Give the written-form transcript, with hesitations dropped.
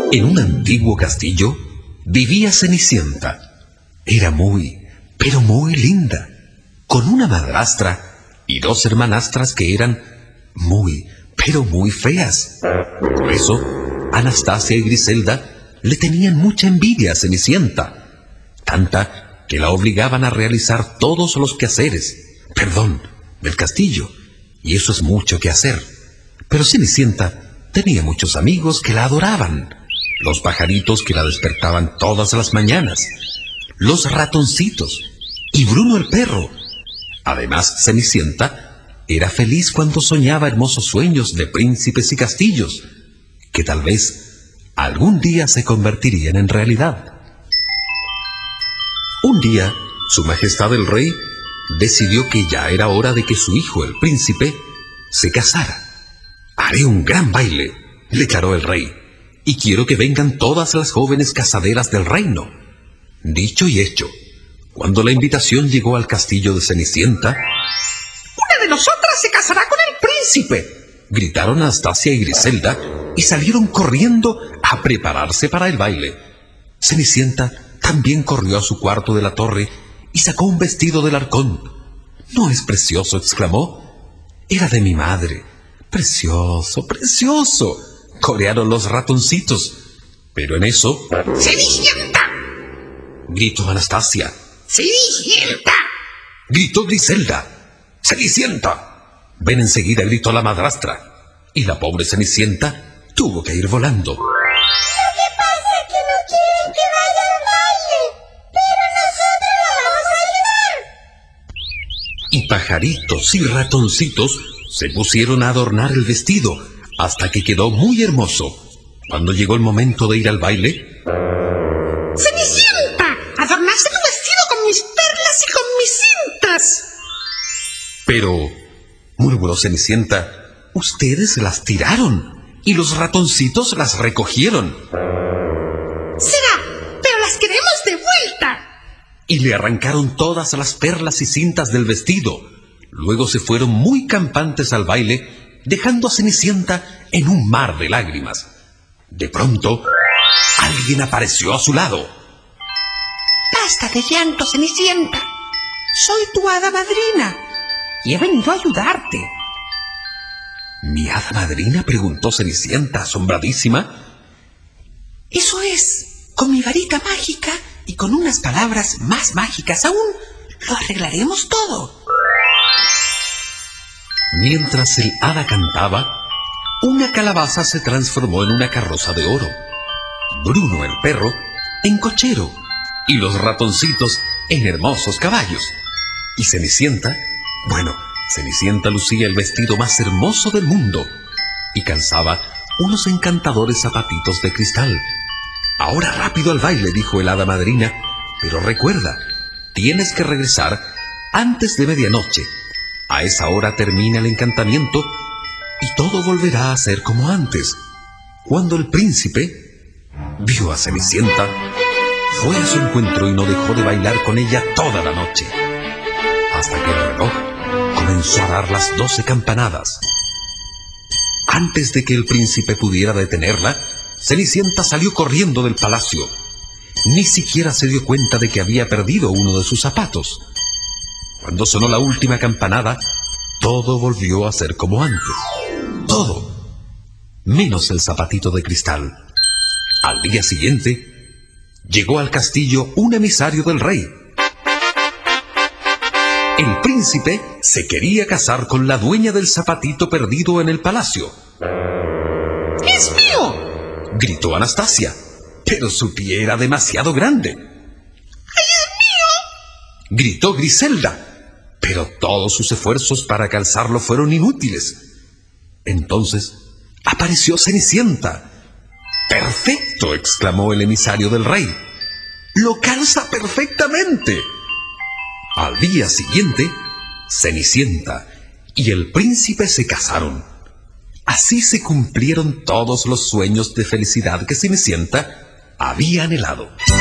En un antiguo castillo vivía Cenicienta. Era muy, pero muy linda, con una madrastra y dos hermanastras que eran muy, pero muy feas. Por eso, Anastasia y Griselda le tenían mucha envidia a Cenicienta, tanta que la obligaban a realizar todos los quehaceres, del castillo, y eso es mucho que hacer. Pero Cenicienta tenía muchos amigos que la adoraban, los pajaritos que la despertaban todas las mañanas, los ratoncitos y Bruno el perro. Además, Cenicienta era feliz cuando soñaba hermosos sueños de príncipes y castillos, que tal vez algún día se convertirían en realidad. Un día, Su Majestad el Rey decidió que ya era hora de que su hijo, el príncipe, se casara. «Haré un gran baile», declaró el rey, «y quiero que vengan todas las jóvenes casaderas del reino». Dicho y hecho, cuando la invitación llegó al castillo de Cenicienta, «Una de nosotras se casará con el príncipe», gritaron Anastasia y Griselda, y salieron corriendo a prepararse para el baile. Cenicienta también corrió a su cuarto de la torre y sacó un vestido del arcón. «¿No es precioso?», exclamó. «Era de mi madre». «Precioso, precioso», corearon los ratoncitos. Pero en eso... «¡Cenicienta!», gritó Anastasia. «¡Cenicienta!», gritó Griselda. «¡Cenicienta!», ven enseguida», gritó la madrastra. Y la pobre Cenicienta tuvo que ir volando. Lo que pasa es que no quieren que vaya al baile, pero nosotros lo vamos a ayudar. Y pajaritos y ratoncitos se pusieron a adornar el vestido hasta que quedó muy hermoso. Cuando llegó el momento de ir al baile... «Cenicienta, adornaste tu vestido con mis perlas y con mis cintas». «Pero», murmuró Cenicienta, «ustedes las tiraron y los ratoncitos las recogieron». «Será, pero las queremos de vuelta». Y le arrancaron todas las perlas y cintas del vestido. Luego se fueron muy campantes al baile, dejando a Cenicienta en un mar de lágrimas. De pronto, alguien apareció a su lado. «Basta de llanto, Cenicienta. Soy tu hada madrina y he venido a ayudarte». «¿Mi hada madrina?», preguntó Cenicienta, asombradísima. «Eso es, con mi varita mágica y con unas palabras más mágicas aún, lo arreglaremos todo». Mientras el hada cantaba, una calabaza se transformó en una carroza de oro, Bruno el perro en cochero y los ratoncitos en hermosos caballos. Y Cenicienta lucía el vestido más hermoso del mundo y calzaba unos encantadores zapatitos de cristal. «Ahora rápido al baile», dijo el hada madrina, «pero recuerda, tienes que regresar antes de medianoche. A esa hora termina el encantamiento y todo volverá a ser como antes». Cuando el príncipe vio a Cenicienta, fue a su encuentro y no dejó de bailar con ella toda la noche, hasta que el reloj comenzó a dar las 12 campanadas. Antes de que el príncipe pudiera detenerla, Cenicienta salió corriendo del palacio. Ni siquiera se dio cuenta de que había perdido uno de sus zapatos. Cuando sonó la última campanada, todo volvió a ser como antes. Todo, menos el zapatito de cristal. Al día siguiente, llegó al castillo un emisario del rey. El príncipe se quería casar con la dueña del zapatito perdido en el palacio. «¡Es mío!», gritó Anastasia, pero su pie era demasiado grande. «¡Ay, es mío!», gritó Griselda, pero todos sus esfuerzos para calzarlo fueron inútiles. Entonces apareció Cenicienta. «¡Perfecto!», exclamó el emisario del rey. «Lo calza perfectamente». Al día siguiente, Cenicienta y el príncipe se casaron. Así se cumplieron todos los sueños de felicidad que Cenicienta había anhelado.